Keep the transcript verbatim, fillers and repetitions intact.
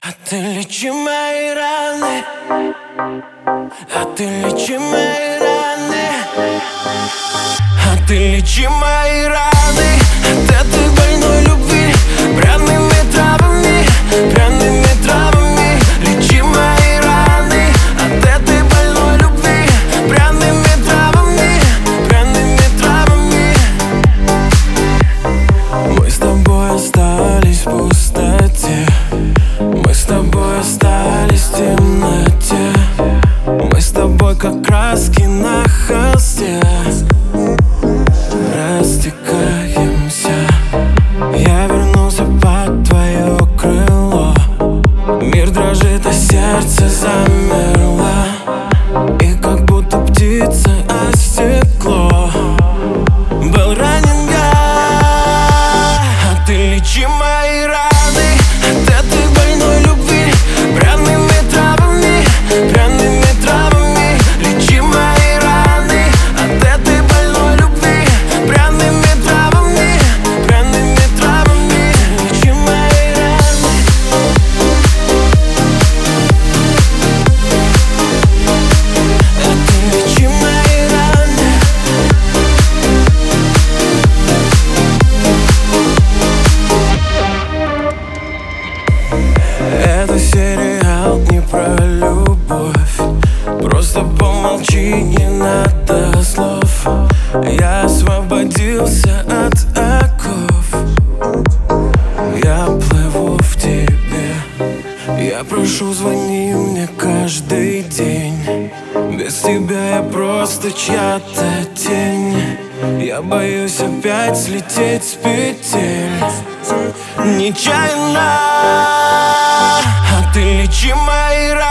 А ты лечи мои раны, а ты лечи мои раны, а ты лечи мои раны от этой больной любви пряными травами, пряными травами. Лечи мои раны от этой больной любви пряными травами, пряными травами. Мы с тобой остались в пустоте, мы с тобой остались в темноте, мы с тобой как краски на холсте растекаемся. Я вернулся под твое крыло, мир дрожит, а сердце замерло, и как будто птица о стекло был ранен я. А ты лечи мои раны от этой больной любви пряными травами, пряными травами. Лечи мои раны от этой больной любви пряными травами, пряными травами. Лечи мои раны. А ты лечи мои раны. Это сериал не про любовь, просто помолчи, не надо слов. Я освободился от оков, я плыву в тебе. Я прошу, звони мне каждый день, без тебя я просто чья-то тень. Я боюсь опять слететь с петель нечаянно. А ты лечи мои раны.